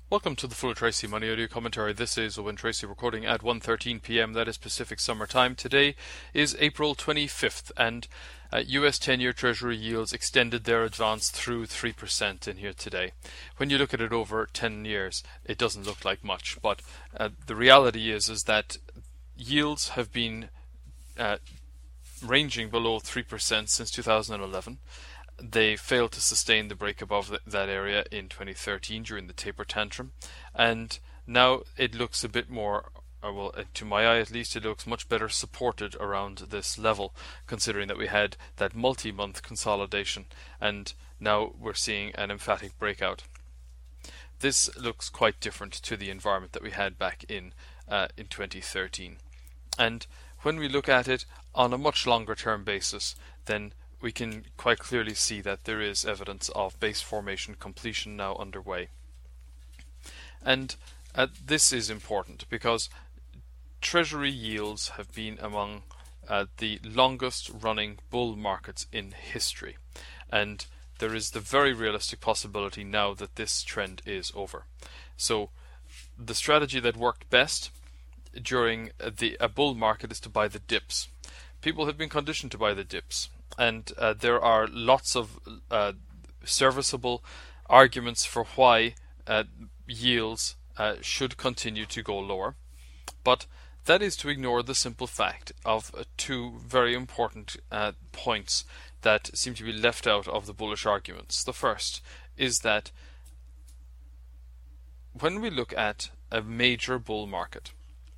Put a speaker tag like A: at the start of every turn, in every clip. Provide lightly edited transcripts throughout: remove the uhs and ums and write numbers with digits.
A: Welcome to the Full Tracy Money Audio Commentary. This is Owen Tracy recording at 1:13 p.m. That is Pacific Summer Time. Today is April 25th, and US 10-year Treasury yields extended their advance through 3% in here today. When you look at it over 10 years, it doesn't look like much, but the reality is that yields have been ranging below 3% since 2011. They failed to sustain the break above that area in 2013 during the taper tantrum, and now it looks a bit more, well, to my eye at least, it looks much better supported around this level, considering that we had that multi-month consolidation, and now we're seeing an emphatic breakout. This looks quite different to the environment that we had back in 2013, and when we look at it on a much longer term basis, then we can quite clearly see that there is evidence of base formation completion now underway. And this is important because Treasury yields have been among the longest running bull markets in history, and there is the very realistic possibility now that this trend is over. So the strategy that worked best during a bull market is to buy the dips. People have been conditioned to buy the dips, and there are lots of serviceable arguments for why yields should continue to go lower, but that is to ignore the simple fact of two very important points that seem to be left out of the bullish arguments. The first is that when we look at a major bull market,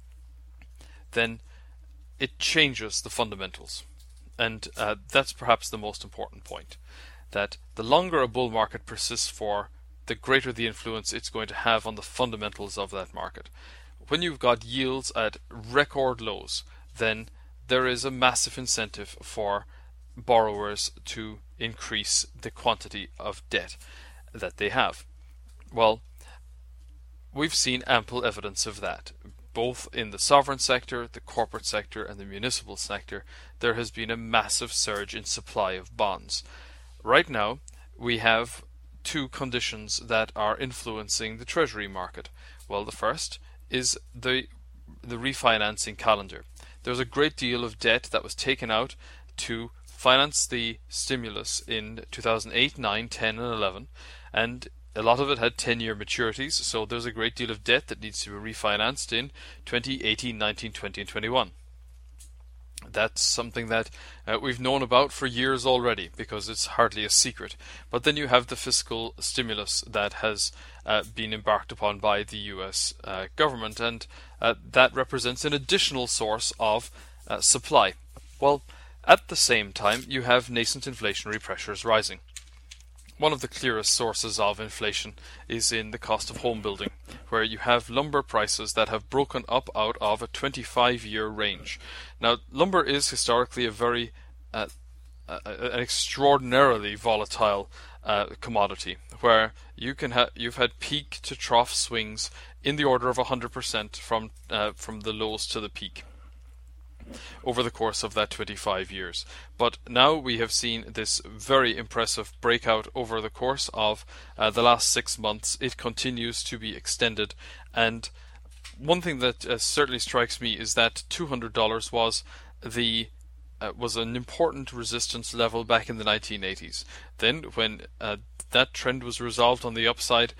A: then it changes the fundamentals. And that's perhaps the most important point, that the longer a bull market persists for, the greater the influence it's going to have on the fundamentals of that market. When you've got yields at record lows, then there is a massive incentive for borrowers to increase the quantity of debt that they have. Well, we've seen ample evidence of that. Both in the sovereign sector, the corporate sector, and the municipal sector, there has been a massive surge in supply of bonds. Right now, we have two conditions that are influencing the Treasury market. Well, the first is the refinancing calendar. There's a great deal of debt that was taken out to finance the stimulus in 2008, 9, 10, and 11, and a lot of it had 10-year maturities, so there's a great deal of debt that needs to be refinanced in 2018, 19, 20, and 21. That's something that we've known about for years already, because it's hardly a secret. But then you have the fiscal stimulus that has been embarked upon by the US government, and that represents an additional source of supply. Well, at the same time, you have nascent inflationary pressures rising. One of the clearest sources of inflation is in the cost of home building, where you have lumber prices that have broken up out of a 25-year range. Now, lumber is historically a very an extraordinarily volatile commodity, where you've had peak to trough swings in the order of 100% from the lows to the peak over the course of that 25 years. But now we have seen this very impressive breakout over the course of the last 6 months. It continues to be extended, and one thing that certainly strikes me is that $200 was an important resistance level back in the 1980s. Then when that trend was resolved on the upside,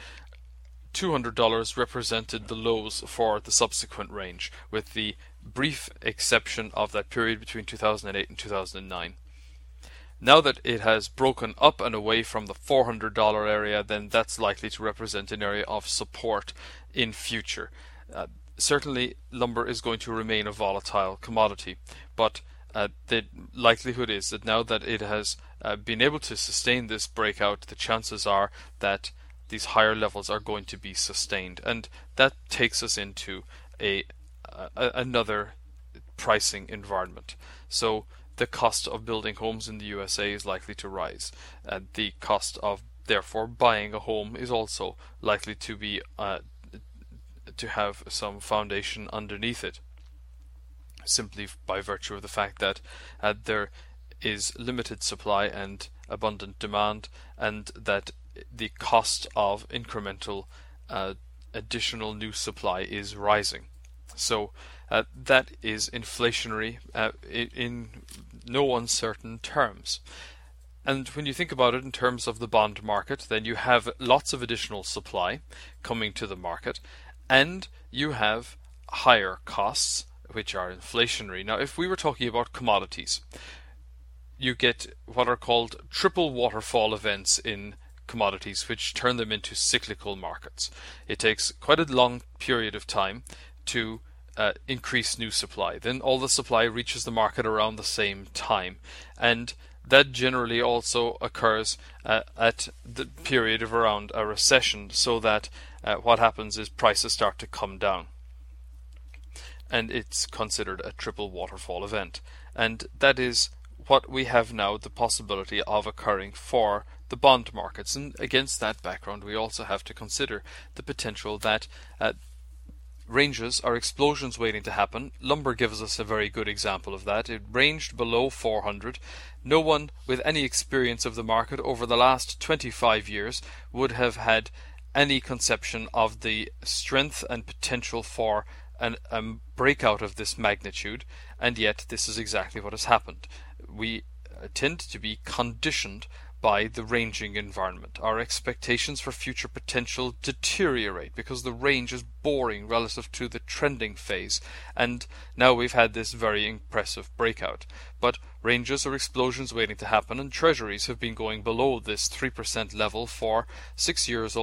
A: $200 represented the lows for the subsequent range, with the brief exception of that period between 2008 and 2009. Now that it has broken up and away from the $400 area, then that's likely to represent an area of support in future. Certainly, lumber is going to remain a volatile commodity, but the likelihood is that now that it has been able to sustain this breakout, the chances are that these higher levels are going to be sustained, and that takes us into another pricing environment. So the cost of building homes in the USA is likely to rise, and the cost of therefore buying a home is also likely to be to have some foundation underneath it, simply by virtue of the fact that there is limited supply and abundant demand, and that the cost of incremental additional new supply is rising. So that is inflationary in no uncertain terms. And when you think about it in terms of the bond market, then you have lots of additional supply coming to the market, and you have higher costs, which are inflationary. Now, if we were talking about commodities, you get what are called triple waterfall events in commodities, which turn them into cyclical markets. It takes quite a long period of time to increase new supply. Then all the supply reaches the market around the same time, and that generally also occurs at the period of around a recession, so that what happens is prices start to come down. And it's considered a triple waterfall event. And that is what we have now the possibility of occurring for the bond markets. And against that background, we also have to consider the potential that ranges or explosions waiting to happen. Lumber gives us a very good example of that. It ranged below 400. No one with any experience of the market over the last 25 years would have had any conception of the strength and potential for a breakout of this magnitude, and yet this is exactly what has happened. We tend to be conditioned by the ranging environment. Our expectations for future potential deteriorate because the range is boring relative to the trending phase, and now we've had this very impressive breakout. But ranges or explosions waiting to happen, and treasuries have been going below this 3% level for 7 years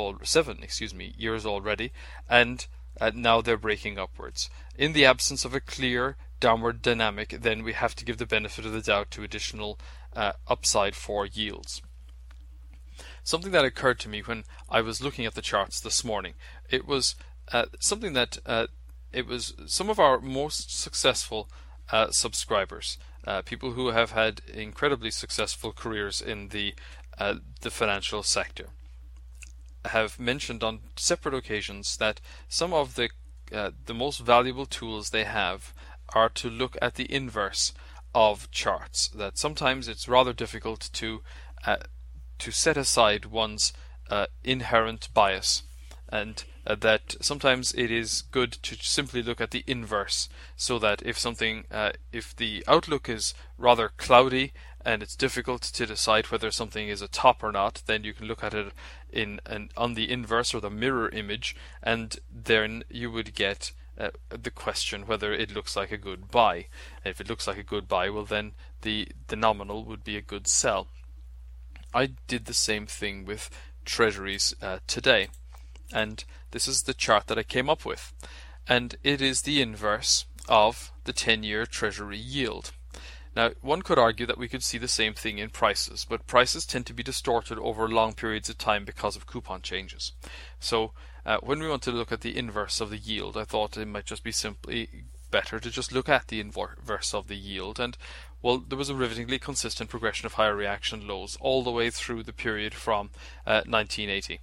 A: already, and now they're breaking upwards. In the absence of a clear downward dynamic, then we have to give the benefit of the doubt to additional upside for yields. Something that occurred to me when I was looking at the charts this morning, it was something that it was some of our most successful subscribers, people who have had incredibly successful careers in the financial sector, have mentioned on separate occasions that some of the most valuable tools they have are to look at the inverse of charts. That sometimes it's rather difficult to set aside one's inherent bias, and that sometimes it is good to simply look at the inverse, so that if the outlook is rather cloudy and it's difficult to decide whether something is a top or not, then you can look at it on the inverse or the mirror image, and then you would get the question whether it looks like a good buy. And if it looks like a good buy, well then the nominal would be a good sell. I did the same thing with treasuries today, and this is the chart that I came up with, and it is the inverse of the 10-year treasury yield. Now, one could argue that we could see the same thing in prices, but prices tend to be distorted over long periods of time because of coupon changes. So when we want to look at the inverse of the yield, I thought it might just be simply better to just look at the inverse of the yield, and well, there was a rivetingly consistent progression of higher reaction lows all the way through the period from 1980.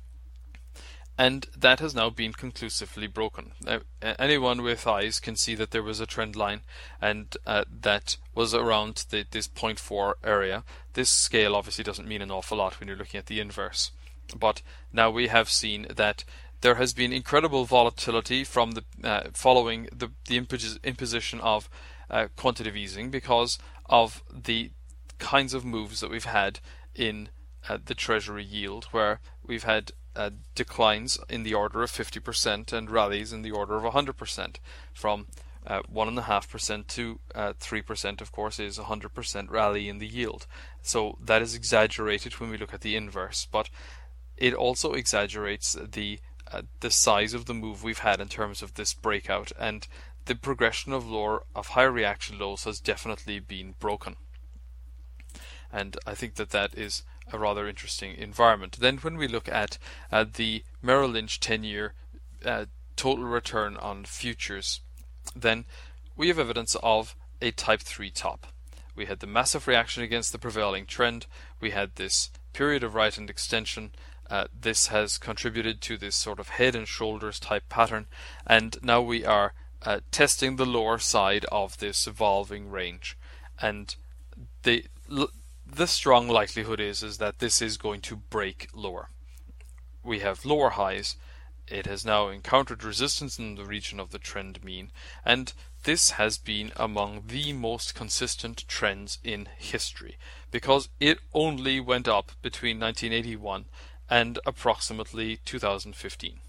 A: And that has now been conclusively broken. Now, anyone with eyes can see that there was a trend line, and that was around this 0.4 area. This scale obviously doesn't mean an awful lot when you're looking at the inverse. But now we have seen that there has been incredible volatility from following the imposition of quantitative easing, because of the kinds of moves that we've had in the treasury yield, where we've had declines in the order of 50% and rallies in the order of 100%. From 1.5% to 3%, of course, is 100% rally in the yield. So that is exaggerated when we look at the inverse, but it also exaggerates the size of the move we've had in terms of this breakout, and the progression of high reaction lows has definitely been broken. And I think that is a rather interesting environment. Then when we look at the Merrill Lynch 10-year total return on futures, then we have evidence of a type 3 top. We had the massive reaction against the prevailing trend. We had this period of right-hand extension. This has contributed to this sort of head and shoulders type pattern, and now we are testing the lower side of this evolving range, and the strong likelihood is that this is going to break lower. We have lower highs it has now encountered resistance in the region of the trend mean, and this has been among the most consistent trends in history, because it only went up between 1981 and approximately 2015.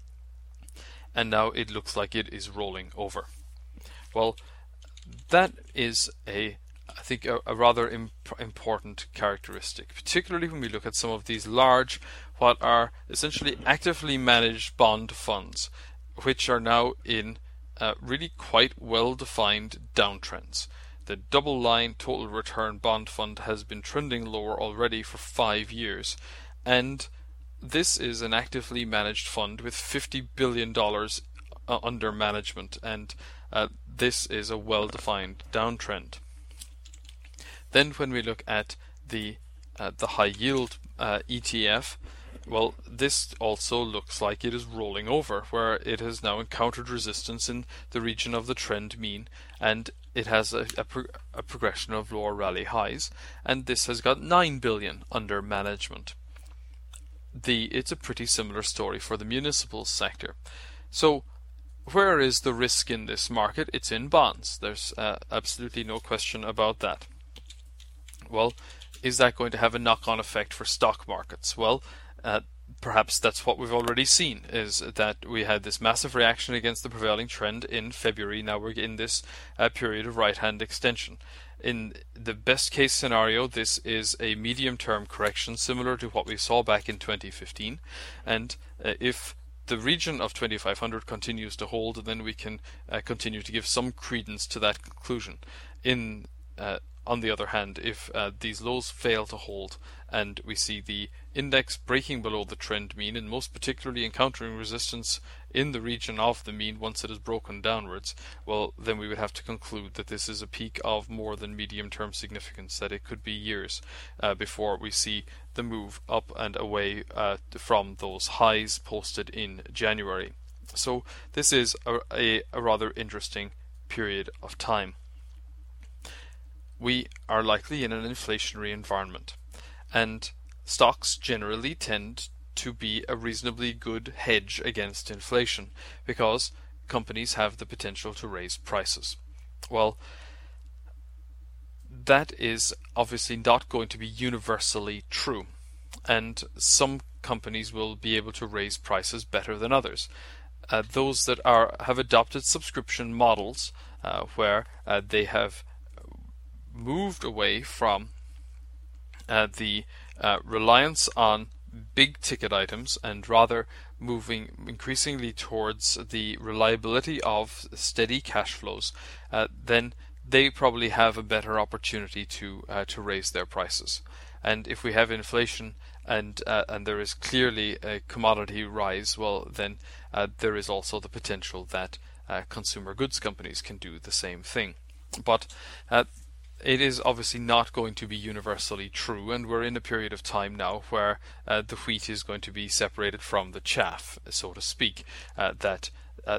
A: And now it looks like it is rolling over. Well, that is I think a rather important characteristic, particularly when we look at some of these large, what are essentially actively managed bond funds, which are now in really quite well-defined downtrends. The double line total return bond fund has been trending lower already for 5 years, and this is an actively managed fund with $50 billion under management, and this is a well-defined downtrend. Then when we look at the high yield ETF, well, this also looks like it is rolling over, where it has now encountered resistance in the region of the trend mean, and it has a progression of lower rally highs, and this has got $9 billion under management. It's a pretty similar story for the municipal sector. So where is the risk in this market? It's in bonds. There's absolutely no question about that. Well, is that going to have a knock-on effect for stock markets? Well, perhaps that's what we've already seen, is that we had this massive reaction against the prevailing trend in February. Now we're in this period of right-hand extension. In the best case scenario, this is a medium-term correction similar to what we saw back in 2015, and if the region of 2500 continues to hold, then we can continue to give some credence to that conclusion. On the other hand, if these lows fail to hold and we see the index breaking below the trend mean, and most particularly encountering resistance in the region of the mean once it is broken downwards, well, then we would have to conclude that this is a peak of more than medium-term significance, that it could be years before we see the move up and away from those highs posted in January. So this is a rather interesting period of time. We are likely in an inflationary environment, and stocks generally tend to be a reasonably good hedge against inflation because companies have the potential to raise prices. Well, that is obviously not going to be universally true, and some companies will be able to raise prices better than others. Those that have adopted subscription models where they have moved away from the reliance on big ticket items and rather moving increasingly towards the reliability of steady cash flows, then they probably have a better opportunity to raise their prices. And if we have inflation and there is clearly a commodity rise, well, then there is also the potential that consumer goods companies can do the same thing. But it is obviously not going to be universally true, and we're in a period of time now where the wheat is going to be separated from the chaff, so to speak, that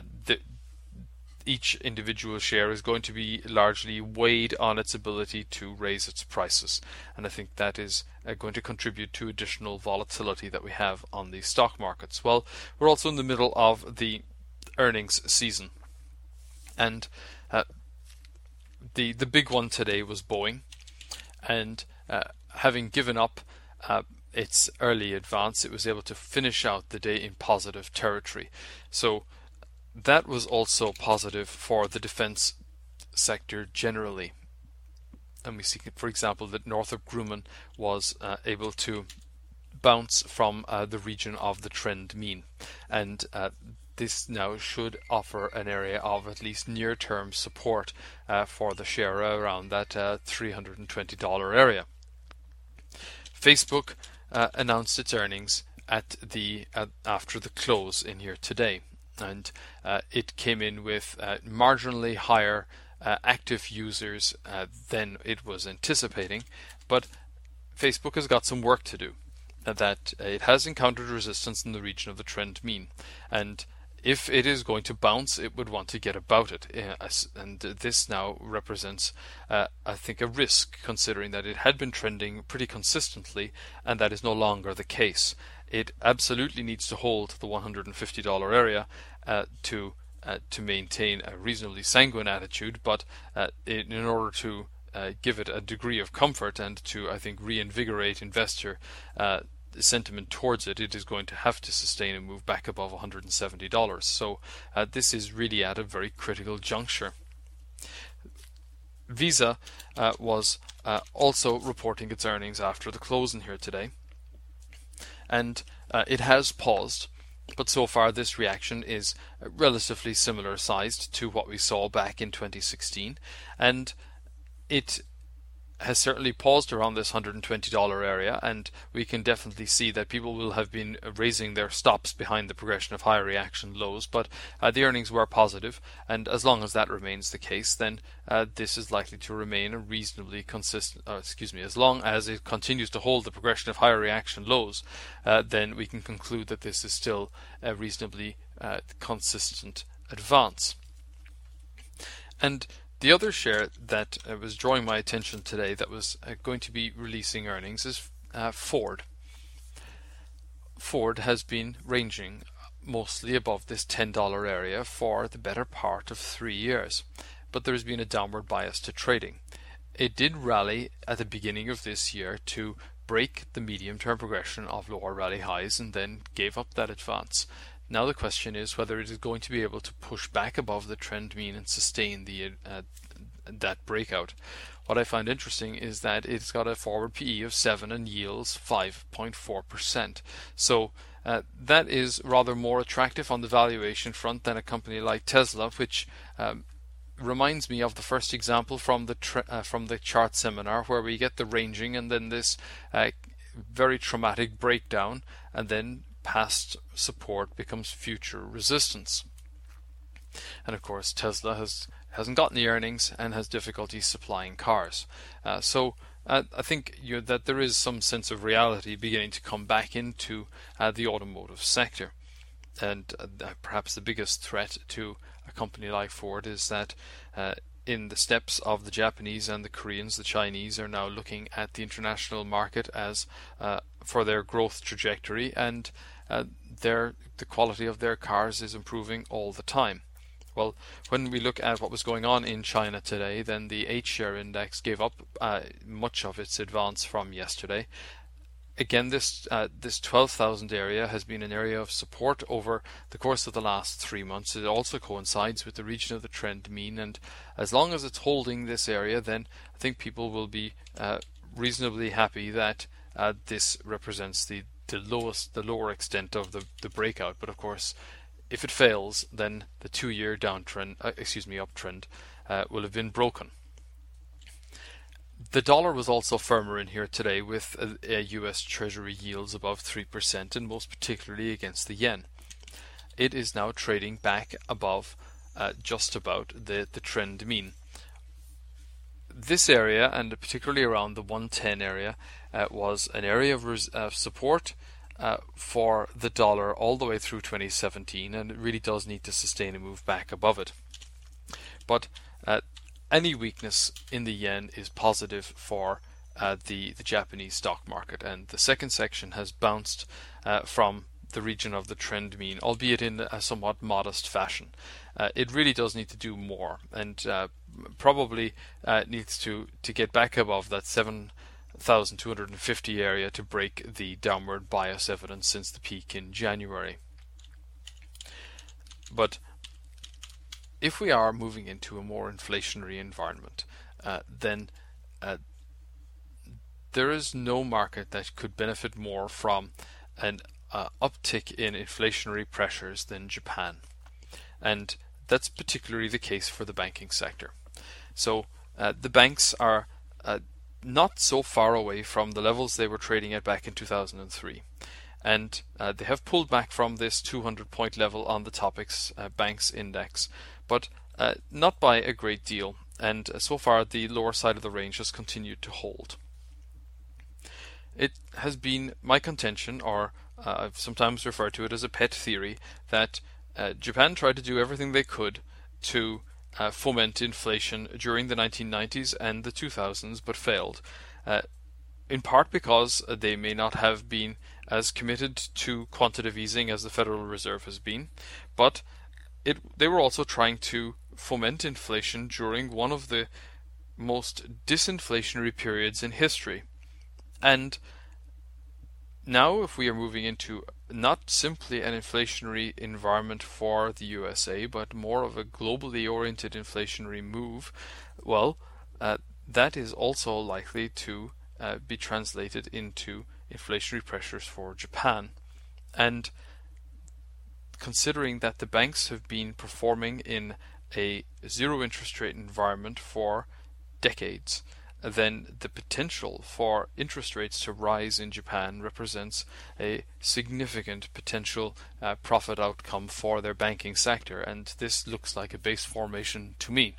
A: each individual share is going to be largely weighed on its ability to raise its prices, and I think that is going to contribute to additional volatility that we have on the stock markets. Well, we're also in the middle of the earnings season, and the big one today was Boeing, and having given up its early advance, it was able to finish out the day in positive territory. So that was also positive for the defense sector generally. And we see, for example, that Northrop Grumman was able to bounce from the region of the trend mean, and this now should offer an area of at least near-term support for the share around that $320 area. Facebook announced its earnings after the close in here today, and it came in with marginally higher active users than it was anticipating, but Facebook has got some work to do. That it has encountered resistance in the region of the trend mean, and if it is going to bounce, it would want to get about it, and this now represents, I think, a risk, considering that it had been trending pretty consistently, and that is no longer the case. it absolutely needs to hold the $150 area to maintain a reasonably sanguine attitude, but in order to give it a degree of comfort and to, I think, reinvigorate investor sentiment towards it, it is going to have to sustain a move back above $170. So this is really at a very critical juncture. Visa was also reporting its earnings after the closing here today, and it has paused, but so far this reaction is relatively similar sized to what we saw back in 2016, and it has certainly paused around this $120 area, and we can definitely see that people will have been raising their stops behind the progression of higher reaction lows, but the earnings were positive, and as long as that remains the case, then this is likely to remain a reasonably consistent, as long as it continues to hold the progression of higher reaction lows, then we can conclude that this is still a reasonably consistent advance. And the other share that was drawing my attention today that was going to be releasing earnings is Ford. Ford has been ranging mostly above this $10 area for the better part of 3 years, but there has been a downward bias to trading. It did rally at the beginning of this year to break the medium-term progression of lower rally highs and then gave up that advance. Now the question is whether it is going to be able to push back above the trend mean and sustain the that breakout. What I find interesting is that it's got a forward PE of 7 and yields 5.4%. So that is rather more attractive on the valuation front than a company like Tesla, which reminds me of the first example from the chart seminar, where we get the ranging and then this very traumatic breakdown, and then past support becomes future resistance. And of course Tesla hasn't gotten the earnings and has difficulty supplying cars. So I think that there is some sense of reality beginning to come back into the automotive sector. And perhaps the biggest threat to a company like Ford is that in the steps of the Japanese and the Koreans, the Chinese are now looking at the international market as for their growth trajectory, and the quality of their cars is improving all the time. Well, when we look at what was going on in China today, then the H-share index gave up much of its advance from yesterday. Again, this 12,000 area has been an area of support over the course of the last 3 months. It also coincides with the region of the trend mean, and as long as it's holding this area, then I think people will be reasonably happy that this represents the lower extent of the breakout. But of course, if it fails, then the 2-year uptrend will have been broken. The dollar was also firmer in here today, with US Treasury yields above 3%, and most particularly against the yen. It is now trading back above just about the trend mean. This area, and particularly around the 110 area, was an area of support for the dollar all the way through 2017, and it really does need to sustain a move back above it. But any weakness in the yen is positive for the Japanese stock market, and the second section has bounced from the region of the trend mean, albeit in a somewhat modest fashion. It really does need to do more, and probably needs to get back above that 7,250 area to break the downward bias evidence since the peak in January. But if we are moving into a more inflationary environment, then there is no market that could benefit more from an uptick in inflationary pressures than Japan. And that's particularly the case for the banking sector. So the banks are not so far away from the levels they were trading at back in 2003. And they have pulled back from this 200-point level on the Topix Banks Index, but not by a great deal, and so far the lower side of the range has continued to hold. It has been my contention, or I've sometimes referred to it as a pet theory, that Japan tried to do everything they could to foment inflation during the 1990s and the 2000s, but failed. In part because they may not have been as committed to quantitative easing as the Federal Reserve has been, but they were also trying to foment inflation during one of the most disinflationary periods in history. And now, if we are moving into not simply an inflationary environment for the USA, but more of a globally oriented inflationary move, well, that is also likely to be translated into inflationary pressures for Japan. And considering that the banks have been performing in a zero interest rate environment for decades, then the potential for interest rates to rise in Japan represents a significant potential profit outcome for their banking sector, and this looks like a base formation to me.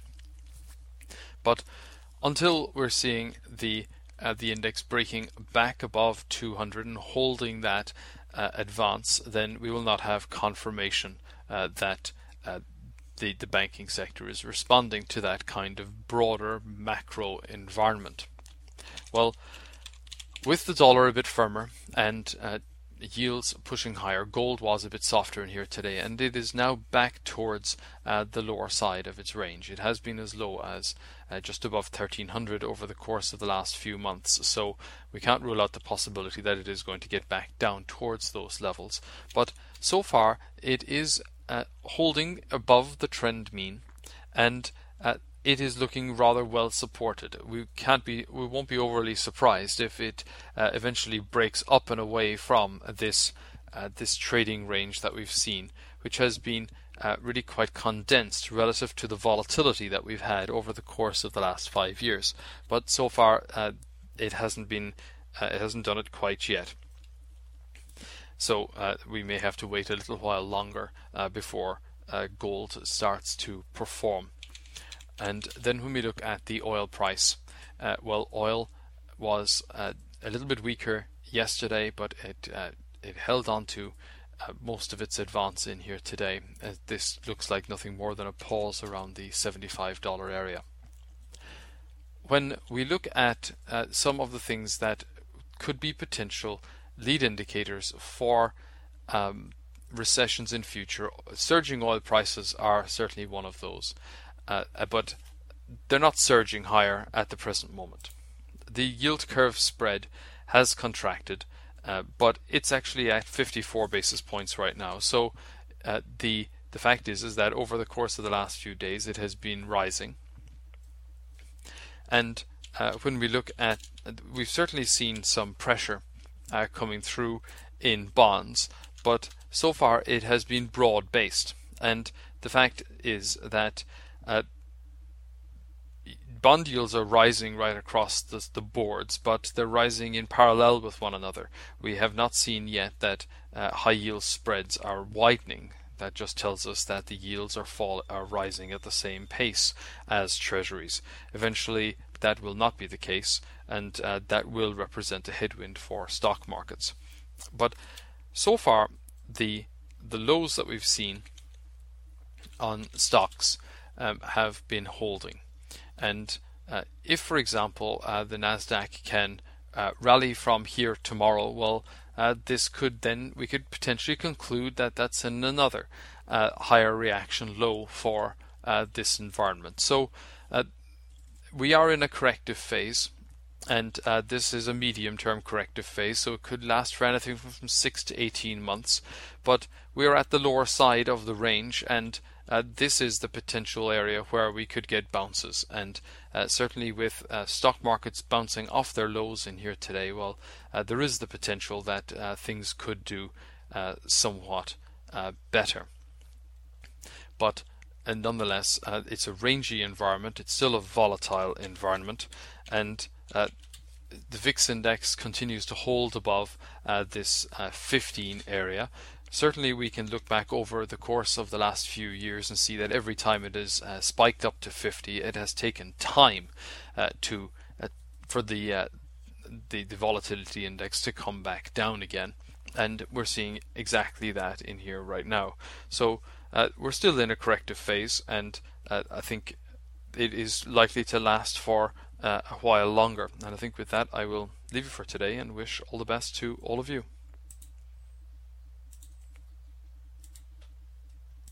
A: But until we're seeing the index breaking back above 200 and holding that advance, then we will not have confirmation that the banking sector is responding to that kind of broader macro environment. Well, with the dollar a bit firmer and yields pushing higher, gold was a bit softer in here today, and it is now back towards the lower side of its range. It has been as low as just above 1300 over the course of the last few months, so we can't rule out the possibility that it is going to get back down towards those levels. But so far it is holding above the trend mean, and it is looking rather well supported. We won't be overly surprised if it eventually breaks up and away from this trading range that we've seen, which has been really quite condensed relative to the volatility that we've had over the course of the last 5 years. But so far, it hasn't done it quite yet. So we may have to wait a little while longer before gold starts to perform. And then when we look at the oil price, well, oil was a little bit weaker yesterday, but it held on to most of its advance in here today. This looks like nothing more than a pause around the $75 area. When we look at some of the things that could be potential lead indicators for recessions in future, surging oil prices are certainly one of those, but they're not surging higher at the present moment. The yield curve spread has contracted, but it's actually at 54 basis points right now. So the fact is that over the course of the last few days it has been rising. And when we look at, we've certainly seen some pressure coming through in bonds, but so far it has been broad-based. And the fact is that bond yields are rising right across the boards, but they're rising in parallel with one another. We have not seen yet that high yield spreads are widening. That just tells us that the yields are rising at the same pace as treasuries. Eventually that will not be the case, and that will represent a headwind for stock markets. But so far the lows that we've seen on stocks have been holding. And if, for example, the Nasdaq can rally from here tomorrow, well, we could potentially conclude that that's another higher reaction low for this environment. So we are in a corrective phase, and this is a medium-term corrective phase, so it could last for anything from 6 to 18 months. But we are at the lower side of the range, and this is the potential area where we could get bounces. And certainly with stock markets bouncing off their lows in here today, well, there is the potential that things could do somewhat better. But nonetheless, it's a rangy environment. It's still a volatile environment, and the VIX index continues to hold above this 15 area. Certainly we can look back over the course of the last few years and see that every time it has spiked up to 50, it has taken time for the volatility index to come back down again, and we're seeing exactly that in here right now. So we're still in a corrective phase, and I think it is likely to last for a while longer. And I think with that I will leave you for today and wish all the best to all of you.